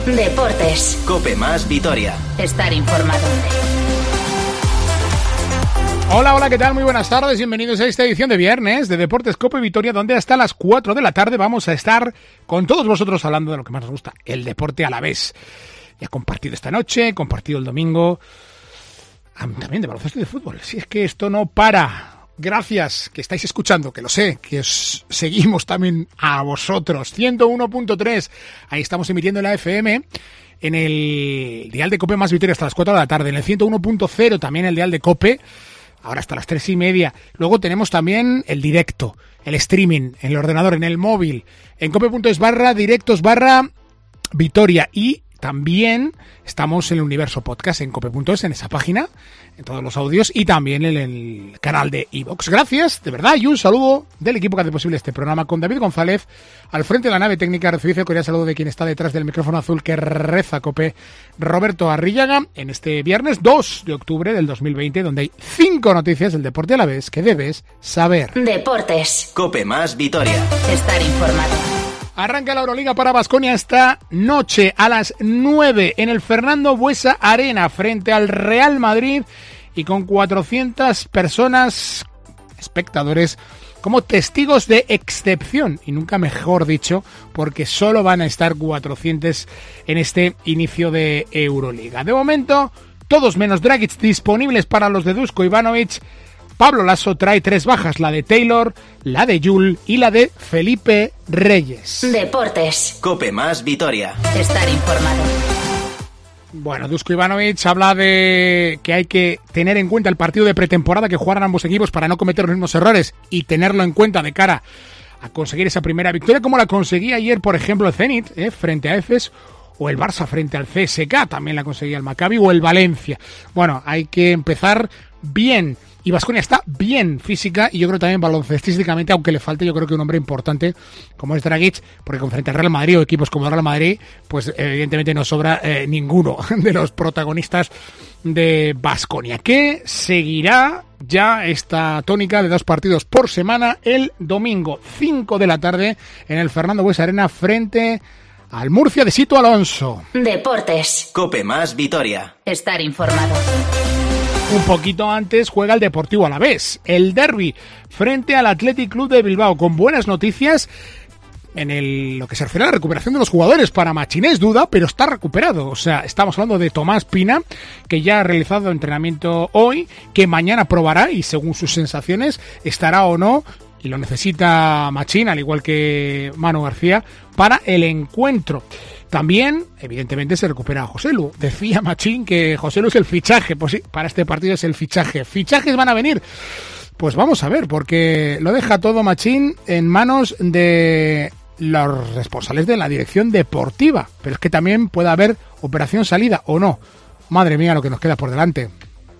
Deportes. COPE más Vitoria. Estar informado. Hola, ¿qué tal? Muy buenas tardes, bienvenidos a esta edición de viernes de Deportes COPE Vitoria, donde hasta las 4 de la tarde vamos a estar con todos vosotros hablando de lo que más nos gusta, el deporte alavés. Ya compartido esta noche, compartido el domingo, también de baloncesto y de fútbol. Si es que esto no para. Gracias, que estáis escuchando, que lo sé, que os seguimos también a vosotros. 101.3, ahí estamos emitiendo en la FM, en el dial de COPE más Vitoria hasta las 4 de la tarde, en el 101.0 también el dial de COPE, ahora hasta las 3:30. Luego tenemos también el directo, el streaming, en el ordenador, en el móvil, en cope.es/directos/Vitoria, y también estamos en el Universo Podcast, en cope.es, en esa página, en todos los audios, y también en el canal de iVoox. Gracias, de verdad, y un saludo del equipo que hace posible este programa, con David González al frente de la nave técnica. Recibid el cordial saludo de quien está detrás del micrófono azul que reza COPE, Roberto Arrillaga, en este viernes 2 de octubre del 2020, donde hay 5 noticias del deporte alavés que debes saber. Deportes. COPE más Vitoria. Estar informado. Arranca la Euroliga para Baskonia esta noche a las 9 en el Fernando Buesa Arena frente al Real Madrid, y con 400 personas, espectadores, como testigos de excepción, y nunca mejor dicho, porque solo van a estar 400 en este inicio de Euroliga. De momento, todos menos Dragic disponibles para los de Dusko Ivanovic. Pablo Lasso trae 3 bajas, la de Taylor, la de Jul y la de Felipe Reyes. Deportes. COPE más Vitoria. Estar informado. Bueno, Dusko Ivanovic habla de que hay que tener en cuenta el partido de pretemporada que jugaran ambos equipos para no cometer los mismos errores y tenerlo en cuenta de cara a conseguir esa primera victoria, como la conseguía ayer, por ejemplo, el Zenit frente a Efes, o el Barça frente al CSKA, también la conseguía el Maccabi, o el Valencia. Bueno, hay que empezar bien. Y Baskonia está bien física y yo creo también baloncestísticamente, aunque le falte yo creo que un hombre importante como es Dragic, porque con frente al Real Madrid o equipos como el Real Madrid, pues evidentemente no sobra ninguno de los protagonistas de Baskonia, que seguirá ya esta tónica de 2 partidos por semana el domingo 5 de la tarde en el Fernando Buesa Arena frente al Murcia de Sito Alonso. Deportes. COPE más Vitoria. Estar informado. Un poquito antes juega el Deportivo Alavés, el derbi frente al Athletic Club de Bilbao, con buenas noticias en lo que se refiere a la recuperación de los jugadores. Para Machín es duda, pero está recuperado. O sea, estamos hablando de Tomás Pina, que ya ha realizado entrenamiento hoy, que mañana probará y según sus sensaciones estará o no, y lo necesita Machín, al igual que Manu García, para el encuentro. También, evidentemente, se recupera a Joselu. Decía Machín que Joselu es el fichaje. Pues sí, para este partido es el fichaje. ¿Fichajes van a venir? Pues vamos a ver, porque lo deja todo Machín en manos de los responsables de la dirección deportiva. Pero es que también puede haber operación salida o no. Madre mía, lo que nos queda por delante.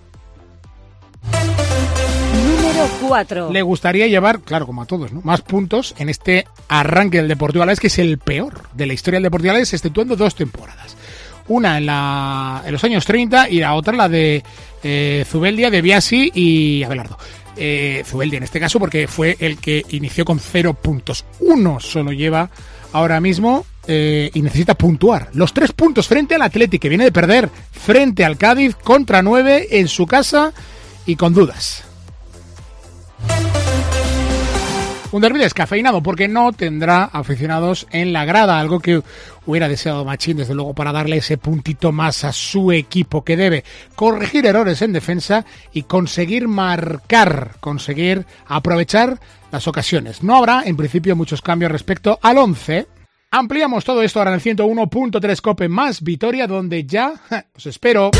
Número 4. Le gustaría llevar, claro, como a todos, ¿no?, más puntos en este arranque del Deportivo Alavés, que es el peor de la historia del Deportivo Alavés, exceptuando 2 temporadas. Una en los años 30 y la otra la de Zubeldia, De Biasi y Abelardo. Zubeldia en este caso, porque fue el que inició con 0 puntos. Uno solo lleva ahora mismo y necesita puntuar. Los 3 puntos frente al Athletic, que viene de perder frente al Cádiz contra 9 en su casa y con dudas. Un derbi descafeinado porque no tendrá aficionados en la grada, algo que hubiera deseado Machín, desde luego, para darle ese puntito más a su equipo, que debe corregir errores en defensa y conseguir marcar, conseguir aprovechar las ocasiones. No habrá, en principio, muchos cambios respecto al 11. Ampliamos todo esto ahora en el 101.3 COPE más Vitoria, donde ya os espero.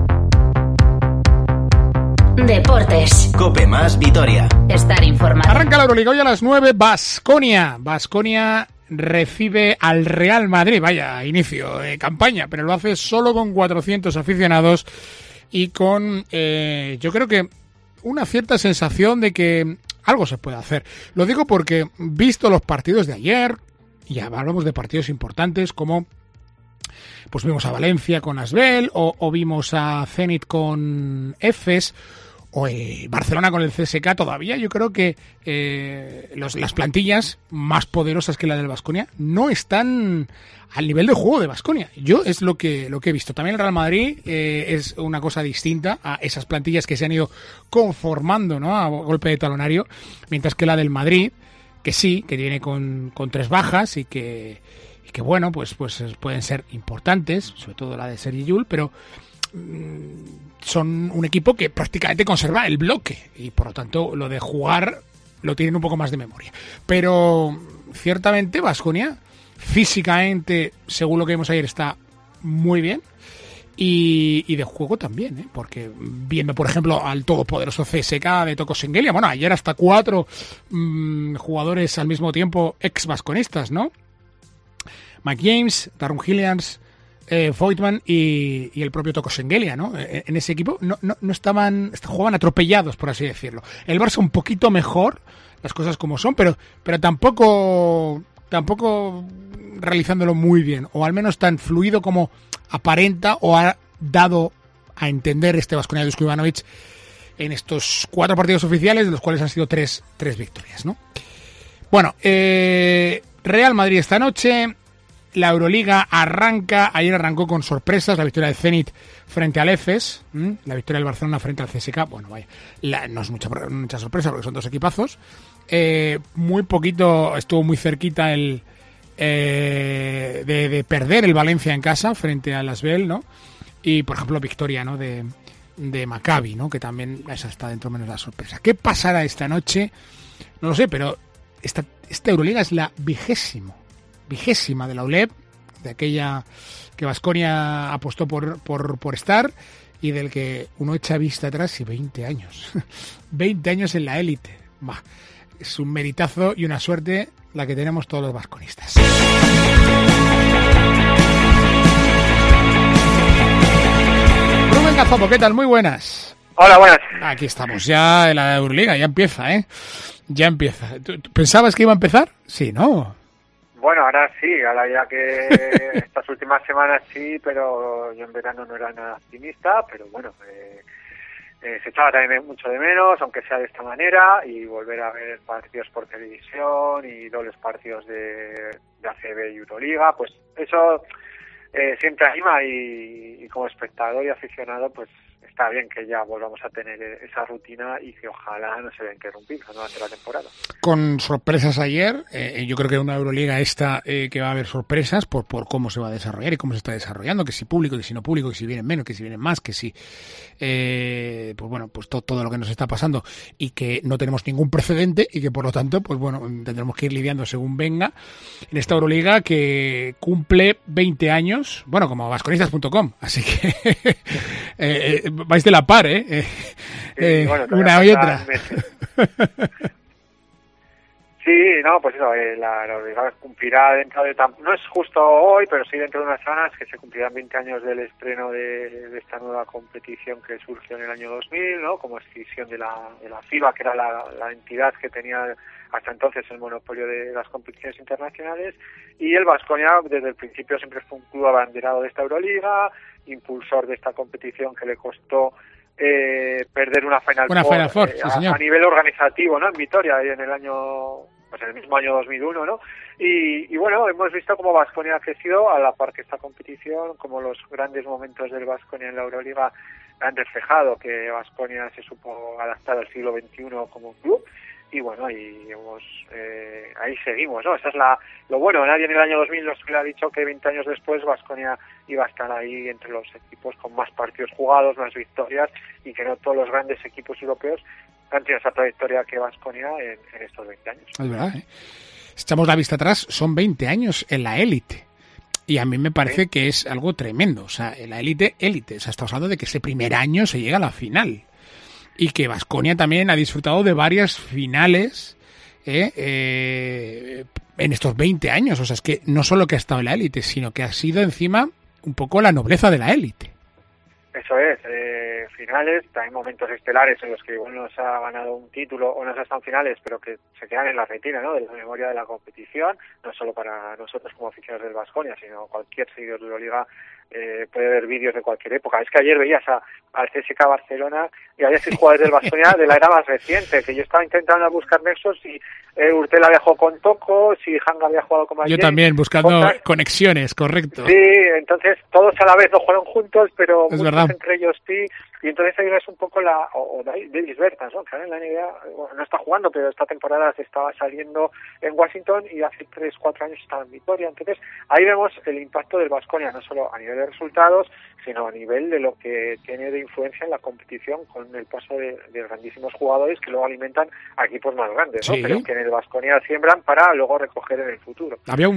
Deportes. COPE más Vitoria. Estar informado. Arranca la Euroliga hoy a las 9, Baskonia. Baskonia recibe al Real Madrid, vaya inicio de campaña, pero lo hace solo con 400 aficionados y con, yo creo que una cierta sensación de que algo se puede hacer. Lo digo porque, visto los partidos de ayer, y hablamos de partidos importantes como pues vimos a Valencia con Asbel, o vimos a Zenit con Efes, o el Barcelona con el CSKA, todavía yo creo que las plantillas más poderosas que la del Baskonia no están al nivel de juego de Baskonia. Yo es lo que he visto. También el Real Madrid es una cosa distinta a esas plantillas que se han ido conformando, ¿no?, a golpe de talonario, mientras que la del Madrid, que sí, que viene con 3 bajas y que bueno, pues pueden ser importantes, sobre todo la de Sergi Llull, pero son un equipo que prácticamente conserva el bloque y por lo tanto lo de jugar lo tienen un poco más de memoria. Pero ciertamente Baskonia físicamente, según lo que vimos ayer, está muy bien y de juego también, porque viendo por ejemplo al todopoderoso CSKA de Toko Sengelia, bueno, ayer hasta 4 jugadores al mismo tiempo ex basconistas, ¿no? Mike James, Darren Hillians, Voigtman y el propio Toko Sengelia, ¿no? En ese equipo no jugaban atropellados, por así decirlo. El Barça un poquito mejor, las cosas como son, pero tampoco realizándolo muy bien, o al menos tan fluido como aparenta o ha dado a entender este Baskonia de Dusko Ivanovic en estos 4 partidos oficiales, de los cuales han sido 3 victorias, ¿no? Bueno, Real Madrid esta noche. La Euroliga ayer arrancó con sorpresas, la victoria de Zenit frente al Efes, la victoria del Barcelona frente al CSKA, bueno, vaya, no es mucha sorpresa porque son 2 equipazos, muy poquito, estuvo muy cerquita de perder el Valencia en casa frente al Asbel, ¿no? Y, por ejemplo, victoria, ¿no?, de Maccabi, ¿no?, que también esa está dentro menos la sorpresa. ¿Qué pasará esta noche? No lo sé, pero esta Euroliga es la vigésima de la ULEB, de aquella que Baskonia apostó por estar y del que uno echa vista atrás y 20 años. 20 años en la élite. Es un meritazo y una suerte la que tenemos todos los baskonistas. Rubén Gazopo, ¿qué tal? Muy buenas. Hola, buenas. Aquí estamos, ya en la Euroliga, ya empieza, ¿eh? Ya empieza. ¿Tú pensabas que iba a empezar? Sí, ¿no? Bueno, ahora sí, ahora ya que estas últimas semanas sí, pero yo en verano no era nada optimista, pero bueno, se echaba también mucho de menos, aunque sea de esta manera, y volver a ver partidos por televisión y dobles partidos de ACB y Euroliga, pues eso siempre anima y como espectador y aficionado, pues está bien que ya volvamos a tener esa rutina y que ojalá no se vea interrumpida durante la temporada. Con sorpresas ayer, yo creo que una Euroliga que va a haber sorpresas por cómo se va a desarrollar y cómo se está desarrollando, que si público, que si no público, que si vienen menos, que si vienen más, que si pues bueno, pues todo lo que nos está pasando y que no tenemos ningún precedente y que por lo tanto, pues bueno, tendremos que ir lidiando según venga en esta Euroliga que cumple 20 años, bueno, como baskonistas.com, así que vais de la par, bueno, una y otra. Sí, no, pues eso, la Euroliga cumplirá dentro de... No es justo hoy, pero sí dentro de unas semanas que se cumplirán 20 años del estreno de esta nueva competición que surgió en el año 2000, ¿no? Como escisión de la FIBA, que era la entidad que tenía hasta entonces el monopolio de las competiciones internacionales, y el Baskonia desde el principio siempre fue un club abanderado de esta Euroliga, impulsor de esta competición que le costó perder una Final Four, sí, señor. A nivel organizativo, ¿no? En Vitoria, en el mismo año 2001, ¿no? Y bueno, hemos visto cómo Baskonia ha crecido a la par que esta competición, como los grandes momentos del Baskonia en la Euroliga han reflejado que Baskonia se supo adaptar al siglo XXI como club. Y bueno, ahí seguimos, ¿no? Eso es lo bueno. Nadie en el año 2000 nos hubiera dicho que 20 años después Baskonia iba a estar ahí entre los equipos con más partidos jugados, más victorias, y que no todos los grandes equipos europeos han tenido esa trayectoria que Baskonia en estos 20 años. Es verdad, ¿eh? Echamos la vista atrás, son 20 años en la élite. Y a mí me parece que es algo tremendo. O sea, en la élite. O sea, estamos hablando de que ese primer año se llega a la final. Y que Baskonia también ha disfrutado de varias finales en estos 20 años. O sea, es que no solo que ha estado en la élite, sino que ha sido encima un poco la nobleza de la élite. Eso es, finales, también momentos estelares en los que igual no se ha ganado un título o no se están finales, pero que se quedan en la retina, ¿no?, de la memoria de la competición, no solo para nosotros como aficionados del Baskonia, sino cualquier seguidor de la Liga puede ver vídeos de cualquier época. Es que ayer veías al CSKA Barcelona y había 6 jugadores del Baskonia de la era más reciente, que yo estaba intentando buscar nexos y Urtel había jugado con Toko, si Hanga había jugado con Mayer. Yo también, buscando conexiones, correcto. Sí, entonces todos a la vez no jugaron juntos, pero es muchos verdad. entre ellos sí, y entonces ahí ves un poco o Davis Bertans, ¿no?, que ahora en la NBA bueno, no está jugando, pero esta temporada se estaba saliendo en Washington y hace 3-4 años estaba en Vitoria. Entonces ahí vemos el impacto del Baskonia, no solo a nivel de resultados, sino a nivel de lo que tiene de influencia en la competición con el paso de grandísimos jugadores que luego alimentan a equipos más grandes, ¿no? Sí. Pero que en el Baskonia siembran para luego recoger en el futuro.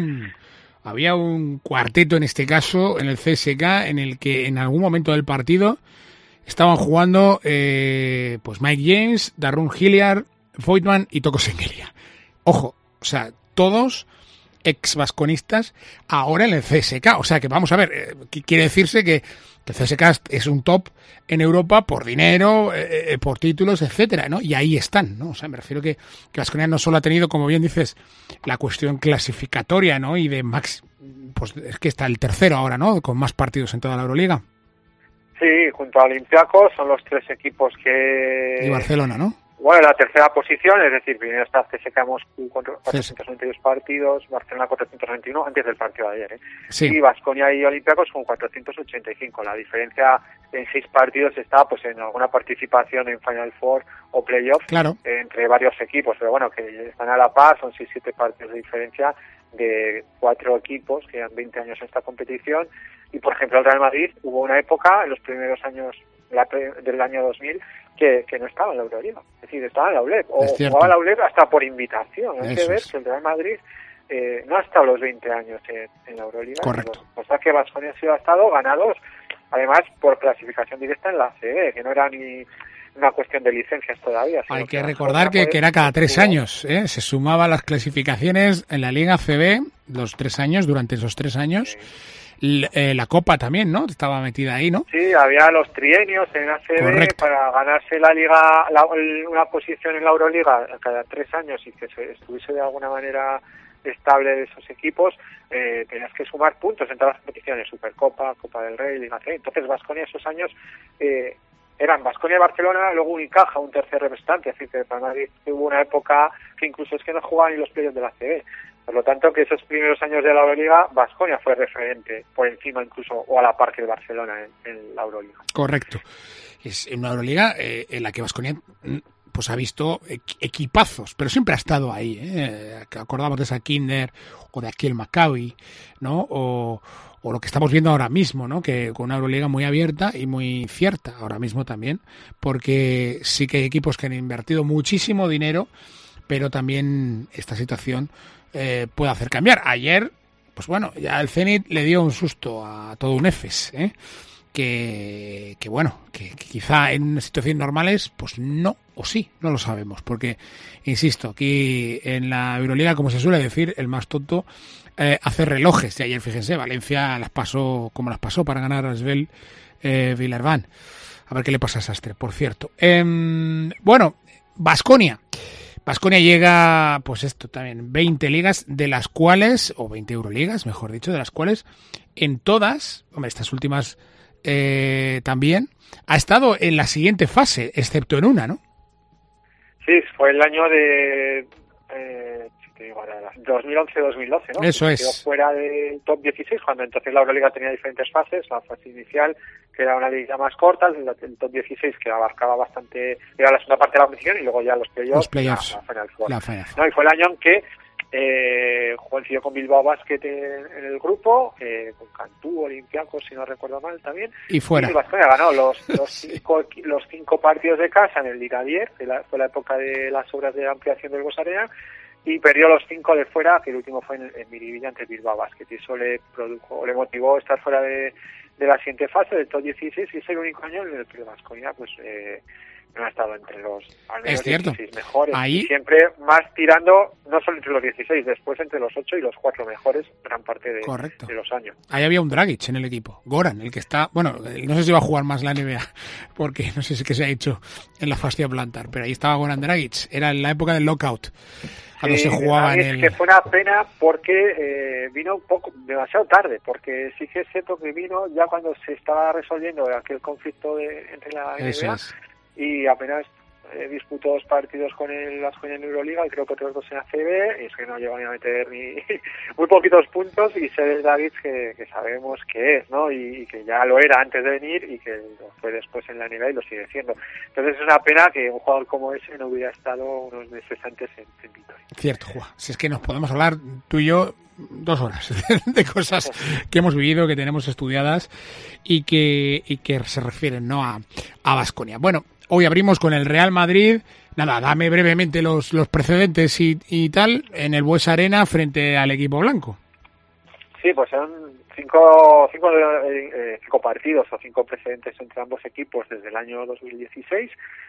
Había un cuarteto en este caso, en el CSKA, en el que en algún momento del partido estaban jugando pues Mike James, Darrun Hilliard, Voigtman y Toko Sengelia. Ojo, o sea, todos ex-vasconistas ahora en el CSKA. O sea que vamos a ver, quiere decirse que el CSKA es un top en Europa por dinero, por títulos, etcétera, ¿no? Y ahí están, ¿no? O sea, me refiero que Baskonia no solo ha tenido, como bien dices, la cuestión clasificatoria, ¿no? Y de max, pues es que está el tercero ahora, ¿no? Con más partidos en toda la Euroliga. Sí, junto a Olympiacos son los 3 equipos que... Y Barcelona, ¿no? Bueno, la tercera posición, es decir, primero está CSKA Moscú con 492 partidos, Barcelona 491, antes del partido de ayer, Sí. Y Baskonia y Olympiacos con 485. La diferencia en 6 partidos está pues en alguna participación en Final Four o Playoff, Claro. Entre varios equipos, pero bueno, que están a la par, son 6-7 partidos de diferencia de 4 equipos que llevan 20 años en esta competición. Y, por ejemplo, el Real Madrid hubo una época, en los primeros años del año 2000, que no estaba en la Euroliga. Es decir, estaba en la ULEP. O jugaba la ULEP hasta por invitación. Hay que ver que el Real Madrid no ha estado los 20 años en la Euroliga. Correcto. O sea que Baskonia sí ha estado ganados, además, por clasificación directa en la ACB, que no era ni una cuestión de licencias todavía. Hay que recordar que era cada 3 años, ¿eh? Se sumaba las clasificaciones en la Liga ACB los 3 años, durante esos 3 años. Sí. La Copa también, ¿no? Estaba metida ahí, ¿no? Sí, había los trienios en ACB. Correcto. Para ganarse la Liga, una posición en la Euroliga cada 3 años y que se estuviese de alguna manera estable de esos equipos, tenías que sumar puntos en todas las competiciones, Supercopa, Copa del Rey, Liga C. Entonces Baskonia esos años eran Baskonia y Barcelona, luego Unicaja, un tercer representante, es decir, que para Madrid hubo una época que incluso es que no jugaban ni los playoffs de la CB. Por lo tanto, que esos primeros años de la Euroliga, Baskonia fue referente, por encima incluso, o a la par que el Barcelona en la Euroliga. Correcto. Es una Euroliga en la que Baskonia pues ha visto equipazos, pero siempre ha estado ahí, ¿eh? Acordamos de esa Kinder o de aquí el Maccabi, ¿no? O lo que estamos viendo ahora mismo, ¿no? Que con una Euroliga muy abierta y muy cierta ahora mismo también, porque sí que hay equipos que han invertido muchísimo dinero, pero también esta situación puede hacer cambiar. Ayer, pues bueno, ya el Zenit le dio un susto a todo un Efes, ¿eh? Que bueno, que quizá en situaciones normales, pues no, o sí, no lo sabemos, porque, insisto, aquí en la Euroliga, como se suele decir, el más tonto hace relojes. Y ayer, fíjense, Valencia las pasó como las pasó para ganar a Svel Villarban. A ver qué le pasa a Sastre, por cierto. Bueno, Baskonia llega, pues esto también, 20 ligas, de las cuales, o 20 Euroligas, mejor dicho, de las cuales en todas, hombre, estas últimas también, ha estado en la siguiente fase, excepto en una, ¿no? Sí, fue el año de 2011-2012, ¿no? Eso es. Quedó fuera del top 16, cuando entonces la Euroliga tenía diferentes fases, la fase inicial, que era una liga más corta, el top 16 que abarcaba bastante, era la segunda parte de la competición, y luego ya los playoffs. La Final Four. No, y fue el año en que coincidió con Bilbao Basket en el grupo, con Cantú, Olympiacos, si no recuerdo mal también. Y fuera. Y Baskonia ganó los 5 partidos de casa en el Ligadier, que fue la época de las obras de ampliación del Bues Arena, y perdió los 5 de fuera, que el último fue en Miribilla ante Bilbao Basket, y eso le motivó estar fuera de la siguiente fase del top 16, y es el único año en el que Baskonia pues no ha estado entre los al menos Es cierto. 16 mejores. Ahí... Y siempre más tirando, no solo entre los 16, después entre los 8 y los 4 mejores gran parte de los años. Ahí había un Dragic en el equipo, Goran, el que está, bueno, no sé si va a jugar más la NBA, porque no sé si qué se ha hecho en la fascia plantar, pero ahí estaba Goran Dragic, era en la época del lockout. Cuando se jugaba en el... que fue una pena porque vino un poco demasiado tarde, porque sí que es cierto que vino ya cuando se estaba resolviendo aquel conflicto entre la NBA y apenas disputó 2 partidos con el Baskonia en Euroliga y creo que otros 2 en ACB, y es que no llegó ni a meter ni muy poquitos puntos, y Serdar Dragic que sabemos que es, ¿no? Y que ya lo era antes de venir y que lo fue después en la NBA y lo sigue siendo. Entonces es una pena que un jugador como ese no hubiera estado unos meses antes en Vitoria. Cierto, Juan. Si es que nos podemos hablar tú y yo 2 horas de cosas que hemos vivido, que tenemos estudiadas y que se refieren, ¿no?, a Baskonia. Bueno, hoy abrimos con el Real Madrid. Nada, dame brevemente los precedentes y tal en el Buesa Arena frente al equipo blanco. Sí, pues son 5 partidos o 5 precedentes entre ambos equipos desde el año 2016.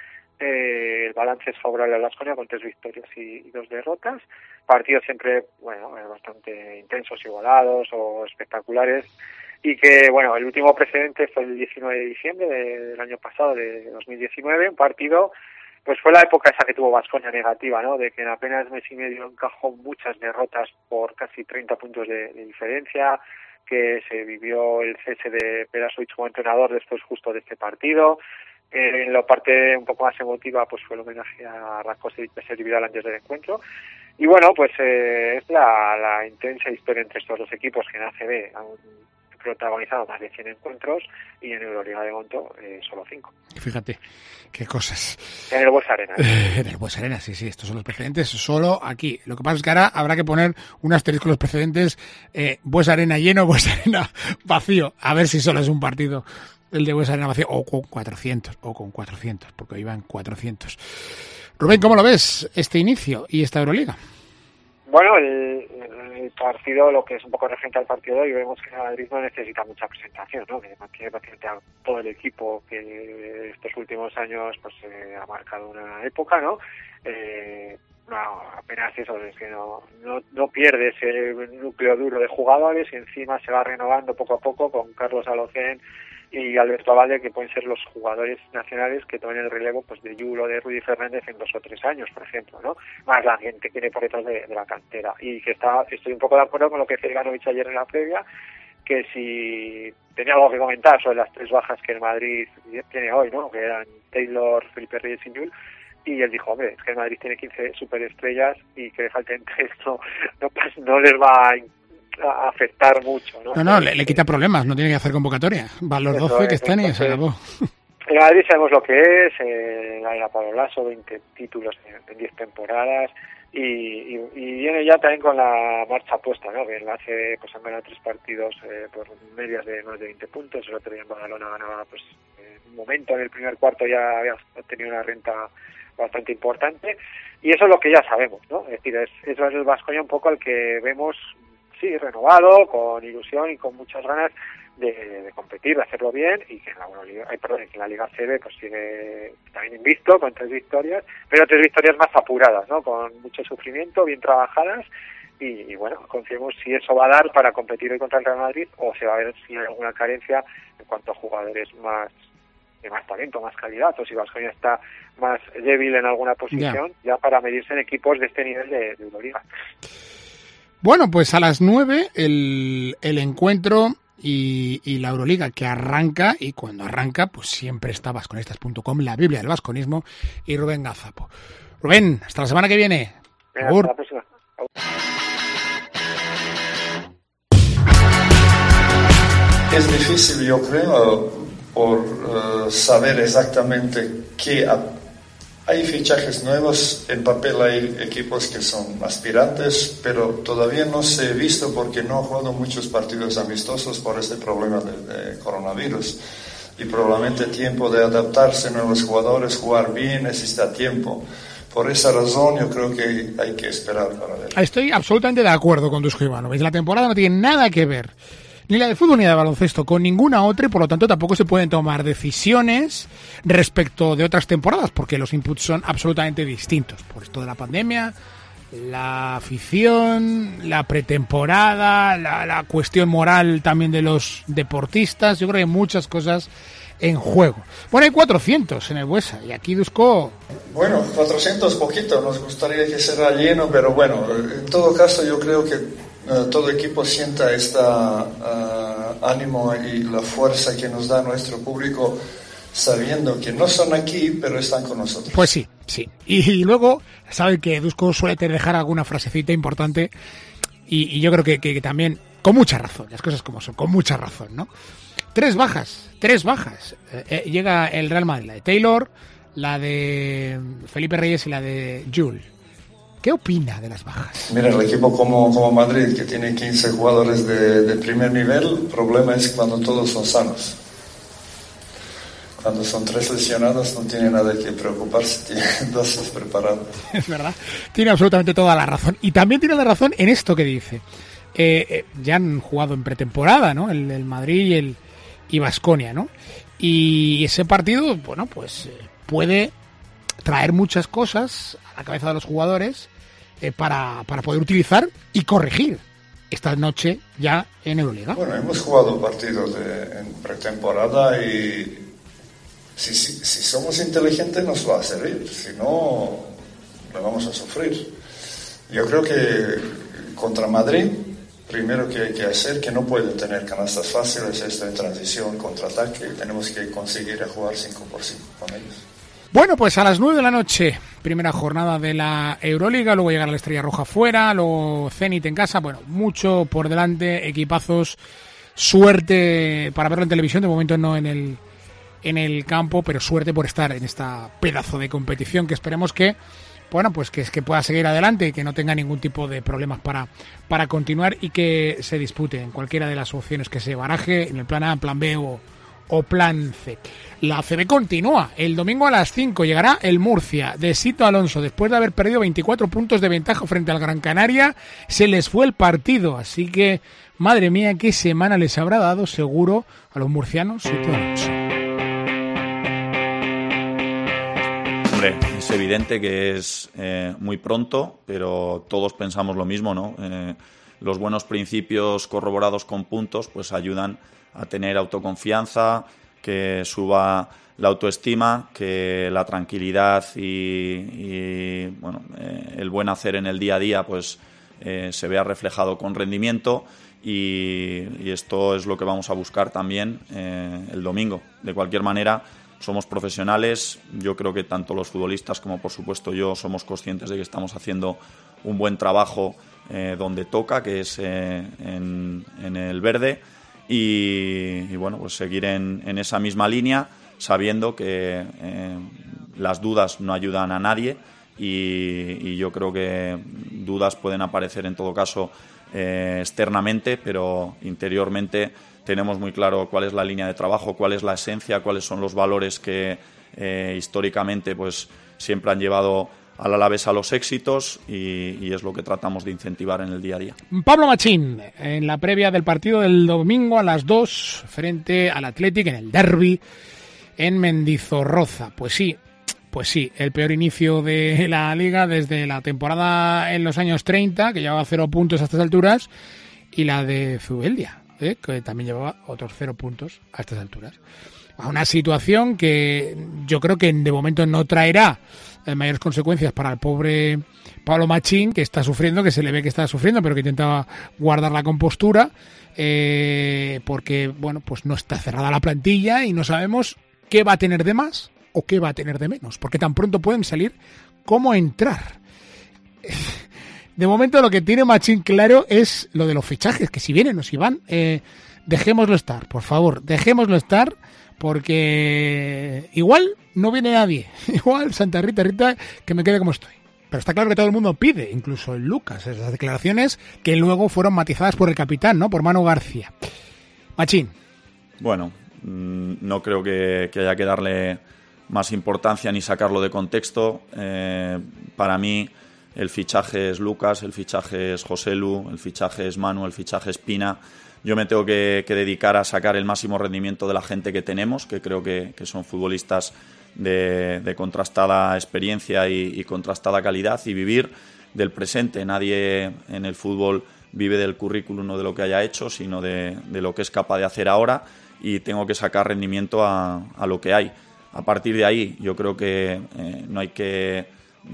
El balance es favorable al Baskonia con 3 victorias y 2 derrotas. Partidos siempre, bueno, bastante intensos, igualados o espectaculares. Y que, bueno, el último precedente fue el 19 de diciembre del año pasado, de 2019, un partido, pues fue la época esa que tuvo Baskonia negativa, ¿no? De que en apenas mes y medio encajó muchas derrotas por casi 30 puntos de diferencia, que se vivió el cese de Perasovic como entrenador después justo de este partido. En la parte un poco más emotiva, pues fue el homenaje a Rakosevic de Sergi Vidal antes del encuentro. Y bueno, pues es la intensa historia entre estos 2 equipos que en ACB han protagonizado más de 100 encuentros y en Euroliga de Monto solo 5. Fíjate, qué cosas. En el Buesa Arena. En el Buesa Arena, sí, estos son los precedentes solo aquí. Lo que pasa es que ahora habrá que poner un asterisco en los precedentes, Buesa Arena lleno, Buesa Arena vacío, a ver si solo es un partido el de Buesa Arena vacío, o con 400, porque hoy iban 400. Rubén, ¿cómo lo ves este inicio y esta Euroliga? Bueno, el partido, lo que es un poco referente al partido de hoy, vemos que el Madrid no necesita mucha presentación, ¿no? Que mantiene prácticamente a todo el equipo que estos últimos años pues ha marcado una época, ¿no? No, apenas eso, es que no pierde ese núcleo duro de jugadores y encima se va renovando poco a poco con Carlos Alocén y Alberto Abalde, que pueden ser los jugadores nacionales que tomen el relevo pues de Yulo, de Rudy Fernández en 2 o 3 años, por ejemplo, ¿no? Más la gente que tiene por detrás de la cantera. Y que estoy un poco de acuerdo con lo que decía Ivanovic ayer en la previa, que si tenía algo que comentar sobre las 3 bajas que el Madrid tiene hoy, ¿no? Que eran Taylor, Felipe Reyes y Newell. Y él dijo, hombre, es que el Madrid tiene 15 superestrellas y que le falten 3 no les va a afectar mucho, ¿no? No, le quita problemas, no tiene que hacer convocatoria. Van los 12 que están y se acabó. En Madrid sabemos lo que es, la era Pablo Lasso, 20 títulos en 10 temporadas y viene ya también con la marcha puesta, ¿no? Que hace, pues han ganado 3 partidos por medias de más de 20 puntos, el otro día en Badalona ganaba, pues en un momento en el primer cuarto ya había tenido una renta bastante importante y eso es lo que ya sabemos, ¿no? Es decir, eso es el Baskonia un poco al que vemos, sí, renovado, con ilusión y con muchas ganas de competir, de hacerlo bien y que en la Liga CB pues sigue también invicto con 3 victorias, pero 3 victorias más apuradas, ¿no? Con mucho sufrimiento, bien trabajadas y bueno, confiemos si eso va a dar para competir hoy contra el Real Madrid o se va a ver si hay alguna carencia en cuanto a jugadores de más talento, más calidad, o si Baskonia está más débil en alguna posición, ya para medirse en equipos de este nivel de Euroliga. Bueno, pues a las 9 el encuentro y la Euroliga que arranca, y cuando arranca pues siempre está Baskonistas.com, la Biblia del basconismo, y Rubén Gazapo. Rubén, hasta la semana que viene. Venga, hasta la próxima. Es difícil, yo creo, por saber exactamente qué hay fichajes nuevos. En papel hay equipos que son aspirantes, pero todavía no se ha visto porque no han jugado muchos partidos amistosos por este problema de coronavirus. Y probablemente tiempo de adaptarse, nuevos jugadores, jugar bien, necesita tiempo. Por esa razón yo creo que hay que esperar para ver. Estoy absolutamente de acuerdo con Dusko Ivanovic. La temporada no tiene nada que ver ni la de fútbol ni la de baloncesto, con ninguna otra, y por lo tanto tampoco se pueden tomar decisiones respecto de otras temporadas, porque los inputs son absolutamente distintos. Por esto de la pandemia, la afición, la pretemporada, la cuestión moral también de los deportistas, yo creo que hay muchas cosas en juego. Bueno, hay 400 en el Buesa, y aquí Dusko... Bueno, 400 poquito, nos gustaría que sea lleno, pero bueno, en todo caso yo creo que todo equipo sienta ánimo y la fuerza que nos da nuestro público, sabiendo que no son aquí, pero están con nosotros. Pues sí, sí. Y luego, saben que Dusko suele dejar alguna frasecita importante, y yo creo que también, con mucha razón, las cosas como son, con mucha razón, ¿no? 3 bajas. Llega el Real Madrid, la de Taylor, la de Felipe Reyes y la de Jules. ¿Qué opina de las bajas? Mira, el equipo como Madrid, que tiene 15 jugadores de primer nivel, el problema es cuando todos son sanos. Cuando son 3 lesionados no tiene nada que preocuparse, tiene 2 preparados. Es verdad, tiene absolutamente toda la razón. Y también tiene la razón en esto que dice. Ya han jugado en pretemporada, ¿no? El Madrid y Baskonia, ¿no? Y ese partido, bueno, pues puede traer muchas cosas a la cabeza de los jugadores para poder utilizar y corregir esta noche ya en Euroliga. Bueno, hemos jugado partidos en pretemporada y si somos inteligentes nos va a servir, si no, lo vamos a sufrir. Yo creo que contra Madrid, primero que hay que hacer, que no puede tener canastas fáciles, esto en transición, contraataque, tenemos que conseguir jugar 5 por 5 con ellos. Bueno, pues a las 9 de la noche, primera jornada de la Euroliga, luego llegará la Estrella Roja fuera, luego Zenit en casa, bueno, mucho por delante, equipazos, suerte para verlo en televisión, de momento no en el campo, pero suerte por estar en esta pedazo de competición que esperemos que, bueno, pues que pueda seguir adelante y que no tenga ningún tipo de problemas para continuar y que se dispute en cualquiera de las opciones que se baraje, en el plan A, plan B o plan C. La ACB continúa. El domingo a las 5 llegará el Murcia de Sito Alonso. Después de haber perdido 24 puntos de ventaja frente al Gran Canaria, se les fue el partido. Así que, madre mía, qué semana les habrá dado seguro a los murcianos Sito Alonso. Es evidente que es muy pronto, pero todos pensamos lo mismo, ¿no? Los buenos principios corroborados con puntos pues ayudan a tener autoconfianza, que suba la autoestima, que la tranquilidad y bueno, el buen hacer en el día a día pues se vea reflejado con rendimiento y esto es lo que vamos a buscar también el domingo. De cualquier manera, somos profesionales, yo creo que tanto los futbolistas como por supuesto yo somos conscientes de que estamos haciendo un buen trabajo donde toca, que es en el verde y bueno, pues seguir en esa misma línea sabiendo que las dudas no ayudan a nadie y yo creo que dudas pueden aparecer en todo caso externamente, pero interiormente tenemos muy claro cuál es la línea de trabajo, cuál es la esencia, cuáles son los valores que históricamente pues siempre han llevado al Alavés a los éxitos y es lo que tratamos de incentivar en el día a día. Pablo Machín, en la previa del partido del domingo a las 2 frente al Athletic en el derbi en Mendizorroza. Pues sí, el peor inicio de la Liga desde la temporada en los años 30, que llevaba 0 puntos a estas alturas, y la de Zubeldia, que también llevaba otros 0 puntos a estas alturas. A una situación que yo creo que de momento no traerá mayores consecuencias para el pobre Pablo Machín, que está sufriendo, que se le ve que está sufriendo, pero que intentaba guardar la compostura, porque bueno, pues no está cerrada la plantilla y no sabemos qué va a tener de más o qué va a tener de menos, porque tan pronto pueden salir como entrar. De momento lo que tiene Machín claro es lo de los fichajes, que si vienen o si van, dejémoslo estar, por favor, dejémoslo estar, porque igual no viene nadie, igual Santa Rita, que me quede como estoy. Pero está claro que todo el mundo pide, incluso el Lucas, esas declaraciones que luego fueron matizadas por el capitán, ¿no? Por Manu García. Machín. Bueno, no creo que haya que darle más importancia ni sacarlo de contexto. Para mí el fichaje es Lucas, el fichaje es Joselu, el fichaje es Manu, el fichaje es Pina. Yo me tengo que dedicar a sacar el máximo rendimiento de la gente que tenemos, que creo que son futbolistas de contrastada experiencia y contrastada calidad, y vivir del presente. Nadie en el fútbol vive del currículum o de lo que haya hecho, sino de lo que es capaz de hacer ahora, y tengo que sacar rendimiento a lo que hay. A partir de ahí, yo creo que no hay que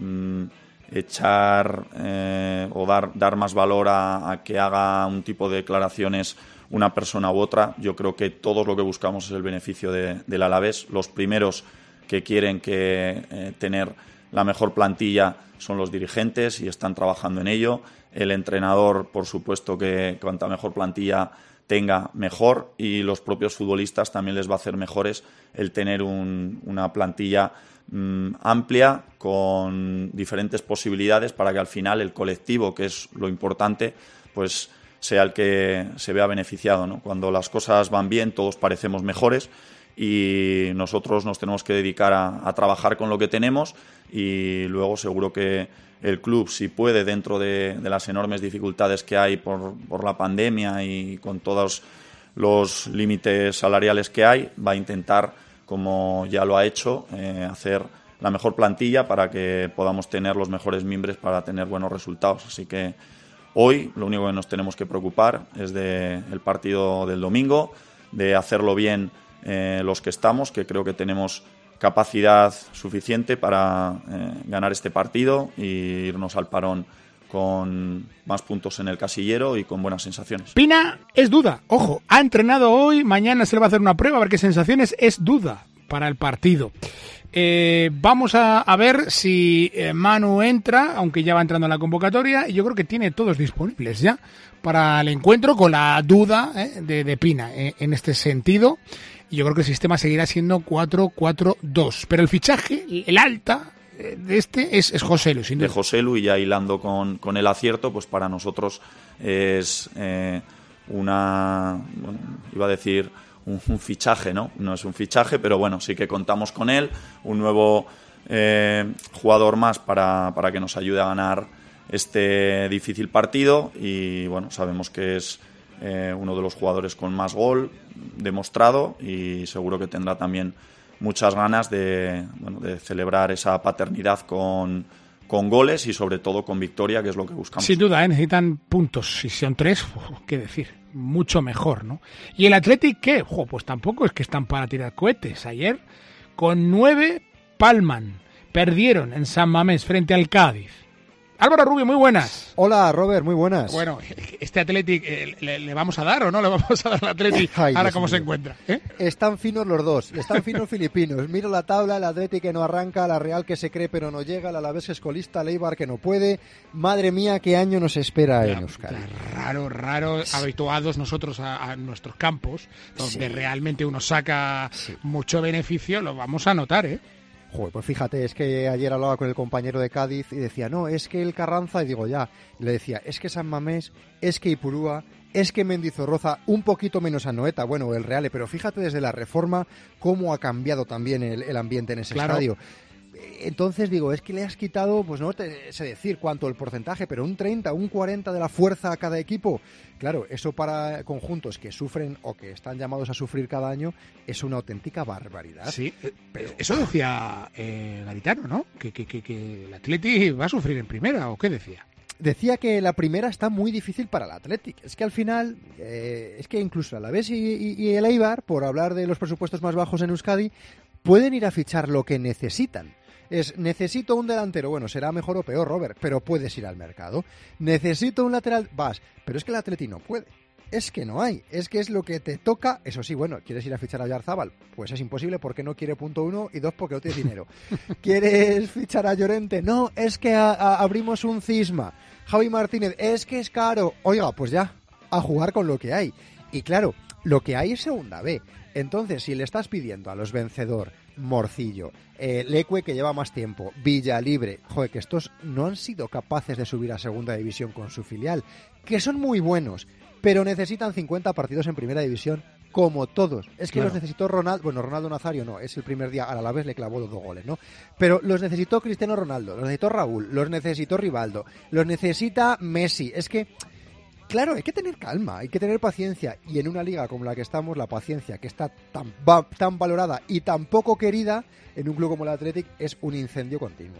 echar o dar más valor a que haga un tipo de declaraciones una persona u otra. Yo creo que todos lo que buscamos es el beneficio del Alavés. Los primeros que quieren tener la mejor plantilla son los dirigentes y están trabajando en ello. El entrenador, por supuesto, que cuanta mejor plantilla tenga, mejor, y los propios futbolistas también les va a hacer mejores el tener una plantilla amplia, con diferentes posibilidades, para que al final el colectivo, que es lo importante, pues sea el que se vea beneficiado, ¿no? Cuando las cosas van bien, todos parecemos mejores, y nosotros nos tenemos que dedicar a trabajar con lo que tenemos, y luego seguro que el club, si puede, dentro de las enormes dificultades que hay por la pandemia y con todos los límites salariales que hay, va a intentar, como ya lo ha hecho, hacer la mejor plantilla para que podamos tener los mejores mimbres para tener buenos resultados. Así que hoy lo único que nos tenemos que preocupar es del partido del domingo, de hacerlo bien los que estamos, que creo que tenemos capacidad suficiente para ganar este partido e irnos al parón con más puntos en el casillero y con buenas sensaciones. Pina es duda, ojo, ha entrenado hoy, mañana se le va a hacer una prueba a ver qué sensaciones, es duda para el partido. Vamos a ver si Manu entra, aunque ya va entrando en la convocatoria, y yo creo que tiene todos disponibles ya para el encuentro, con la duda de Pina en este sentido. Y yo creo que el sistema seguirá siendo 4-4-2. Pero el fichaje, el alta de este es Joselu, sin duda. De Joselu, y ya hilando con el acierto, pues para nosotros es iba a decir un fichaje, ¿no? No es un fichaje, pero bueno, sí que contamos con él, un nuevo jugador más para que nos ayude a ganar este difícil partido, y bueno, sabemos que es uno de los jugadores con más gol demostrado, y seguro que tendrá también muchas ganas de celebrar esa paternidad con goles y sobre todo con victoria, que es lo que buscamos. Sin duda, necesitan puntos, si son 3, qué decir, mucho mejor, ¿no? ¿Y el Athletic qué? Pues tampoco es que están para tirar cohetes. Ayer, con 9, palman, perdieron en San Mamés frente al Cádiz. Álvaro Rubio, muy buenas. Hola, Robert, muy buenas. Bueno, ¿este Athletic le vamos a dar o no le vamos a dar al Athletic? Ay, ahora, ¿cómo se encuentra? Están finos los dos, están finos filipinos. Miro la tabla, el Athletic que no arranca, la Real que se cree pero no llega, el Alavés es colista, el Eibar que no puede. Madre mía, qué año nos espera en Euskadi. Raro, sí. Habituados nosotros a nuestros campos, donde realmente uno saca mucho beneficio, lo vamos a notar, Joder, pues fíjate, es que ayer hablaba con el compañero de Cádiz y decía, no, es que el Carranza, y digo ya, y le decía, es que San Mamés, es que Ipurúa, es que Mendizorroza, un poquito menos Anoeta, bueno, el Reale, pero fíjate desde la reforma cómo ha cambiado también el ambiente en ese estadio. Entonces digo, es que le has quitado, pues no sé decir cuánto el porcentaje, pero un 30, un 40 de la fuerza a cada equipo. Claro, eso para conjuntos que sufren o que están llamados a sufrir cada año es una auténtica barbaridad. Sí, pero eso decía Garitano, ¿no? Que el Athletic va a sufrir en primera, ¿o qué decía? Decía que la primera está muy difícil para el Athletic. Es que al final, es que incluso el Alavés y el Eibar, por hablar de los presupuestos más bajos en Euskadi, pueden ir a fichar lo que necesitan. Necesito un delantero, bueno, será mejor o peor, Robert, pero puedes ir al mercado. Necesito un lateral, vas, pero es que el Athletic no puede. Es que no hay, es que es lo que te toca. Eso sí, bueno, ¿quieres ir a fichar a Oyarzábal? Pues es imposible, porque no quiere, punto 1, y 2, porque no tiene dinero. ¿Quieres fichar a Llorente? No, es que abrimos un cisma. Javi Martínez, es que es caro. Oiga, pues ya, a jugar con lo que hay. Y claro, lo que hay es segunda B. Entonces, si le estás pidiendo a los Vencedor, Morcillo, Leque, que lleva más tiempo, Villalibre, joder, que estos no han sido capaces de subir a segunda división con su filial, que son muy buenos, pero necesitan 50 partidos en primera división como todos. Es que Claro. los necesitó Ronaldo. Bueno, Ronaldo Nazario no, es el primer día, al Alavés le clavó los 2 goles, ¿no? Pero los necesitó Cristiano Ronaldo, los necesitó Raúl, los necesitó Rivaldo, los necesita Messi. Es que, claro, hay que tener calma, hay que tener paciencia. Y en una liga como la que estamos, la paciencia, que está tan valorada y tan poco querida, en un club como el Athletic, es un incendio continuo.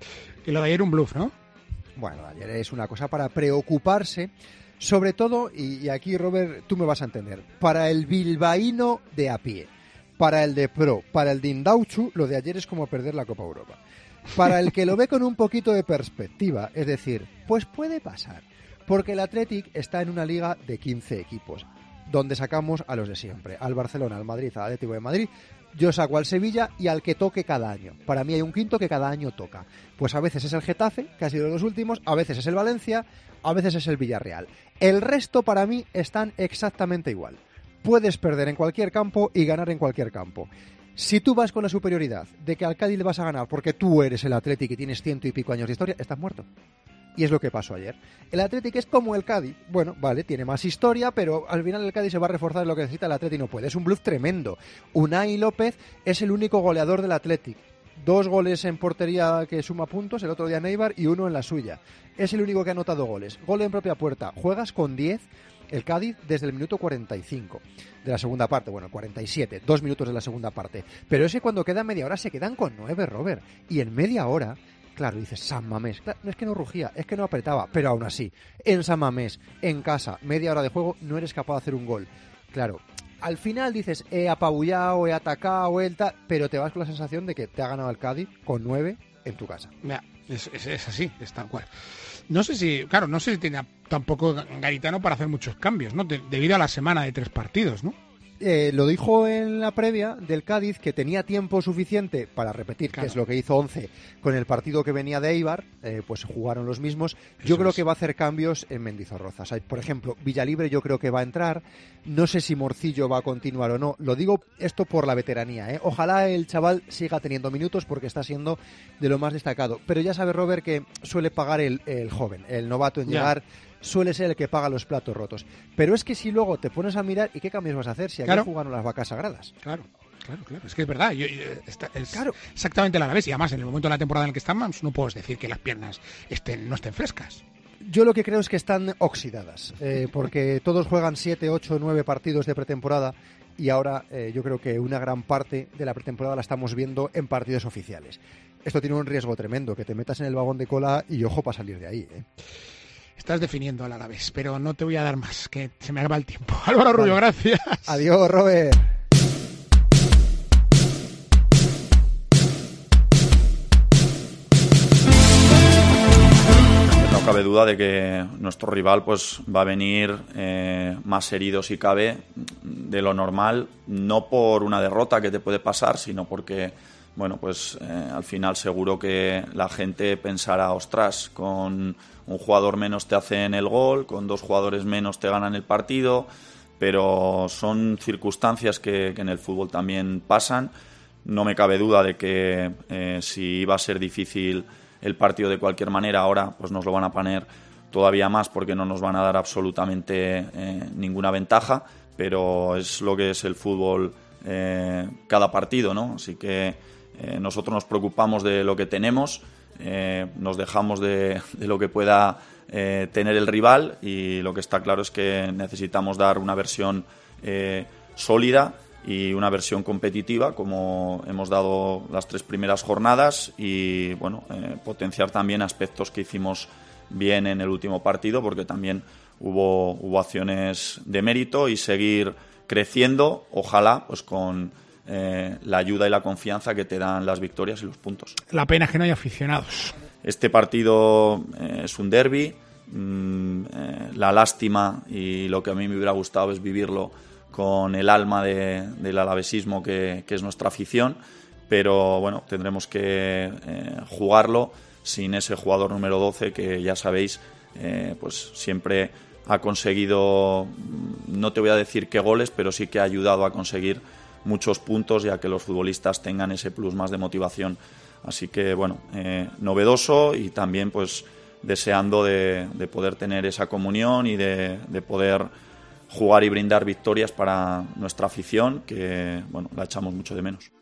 Y lo de ayer un bluff, ¿no? Bueno, ayer es una cosa para preocuparse, sobre todo, y aquí, Robert, tú me vas a entender, para el bilbaíno de a pie, para el de pro, para el de Indauchu, lo de ayer es como perder la Copa Europa. Para el que lo ve con un poquito de perspectiva, es decir, pues puede pasar, porque el Athletic está en una liga de 15 equipos, donde sacamos a los de siempre, al Barcelona, al Madrid, al Atlético de Madrid. Yo saco al Sevilla y al que toque cada año. Para mí hay un quinto que cada año toca. Pues a veces es el Getafe, que ha sido de los últimos, a veces es el Valencia, a veces es el Villarreal. El resto para mí están exactamente igual. Puedes perder en cualquier campo y ganar en cualquier campo. Si tú vas con la superioridad de que al Cádiz le vas a ganar porque tú eres el Athletic y tienes 100 y pico años de historia, estás muerto. Y es lo que pasó ayer. El Athletic es como el Cádiz. Bueno, vale, tiene más historia, pero al final el Cádiz se va a reforzar en lo que necesita, el Athletic no puede. Es un bluff tremendo. Unai López es el único goleador del Athletic. 2 goles en portería que suma puntos, el otro día Neibar, y 1 en la suya. Es el único que ha anotado goles. Gol en propia puerta. Juegas con 10 el Cádiz desde el minuto 45 de la segunda parte. Bueno, 47, 2 minutos de la segunda parte. Pero ese cuando queda media hora se quedan con 9, Robert. Y en media hora... Claro, dices, San Mamés. Claro, no es que no rugía, es que no apretaba, pero aún así, en San Mamés, en casa, media hora de juego, no eres capaz de hacer un gol. Claro, al final dices, he apabullado, he atacado, pero te vas con la sensación de que te ha ganado el Cádiz con 9 en tu casa. Mira, es así, es tal cual. No sé si tenía tampoco Garitano para hacer muchos cambios, ¿no? Debido a la semana de 3 partidos, ¿no? Lo dijo en la previa del Cádiz, que tenía tiempo suficiente para repetir, claro, que es lo que hizo 11 con el partido que venía de Eibar, pues jugaron los mismos. Yo creo que va a hacer cambios en Mendizorroza. O sea, por ejemplo, Villalibre yo creo que va a entrar. No sé si Morcillo va a continuar o no. Lo digo esto por la veteranía, ¿eh? Ojalá el chaval siga teniendo minutos porque está siendo de lo más destacado. Pero ya sabe Robert que suele pagar el joven, el novato en llegar. Suele ser el que paga los platos rotos. Pero es que si luego te pones a mirar, ¿y qué cambios vas a hacer si aquí jugaron las vacas sagradas? Claro. Es que es verdad. Claro. Exactamente la Alavés. Y además, en el momento de la temporada en el que estamos, no puedes decir que las piernas no estén frescas. Yo lo que creo es que están oxidadas. Porque todos juegan 7, 8, 9 partidos de pretemporada. Y ahora yo creo que una gran parte de la pretemporada la estamos viendo en partidos oficiales. Esto tiene un riesgo tremendo, que te metas en el vagón de cola y ojo para salir de ahí, ¿eh? Estás definiendo al Alavés, pero no te voy a dar más, que se me acaba el tiempo. Álvaro Rubio, gracias. Adiós, Robert. No cabe duda de que nuestro rival pues va a venir más herido si cabe de lo normal, no por una derrota que te puede pasar, sino porque al final seguro que la gente pensará, ostras, con un jugador menos te hacen el gol, con 2 jugadores menos te ganan el partido, pero son circunstancias que en el fútbol también pasan. No me cabe duda de que si iba a ser difícil el partido de cualquier manera, ahora pues nos lo van a poner todavía más porque no nos van a dar absolutamente ninguna ventaja, pero es lo que es el fútbol cada partido, ¿no? Así que nosotros nos preocupamos de lo que tenemos, nos dejamos de lo que pueda tener el rival, y lo que está claro es que necesitamos dar una versión sólida y una versión competitiva como hemos dado las 3 primeras jornadas, y potenciar también aspectos que hicimos bien en el último partido, porque también hubo acciones de mérito, y seguir creciendo, ojalá pues con la ayuda y la confianza que te dan las victorias y los puntos. La pena es que no hay aficionados. Este partido es un derbi. La lástima y lo que a mí me hubiera gustado es vivirlo con el alma del alavesismo que es nuestra afición, pero bueno, tendremos que jugarlo sin ese jugador número 12 que ya sabéis, pues siempre ha conseguido, no te voy a decir qué goles, pero sí que ha ayudado a conseguir muchos puntos y a que los futbolistas tengan ese plus más de motivación. Así que novedoso, y también pues deseando de poder tener esa comunión y de poder jugar y brindar victorias para nuestra afición, que bueno, la echamos mucho de menos.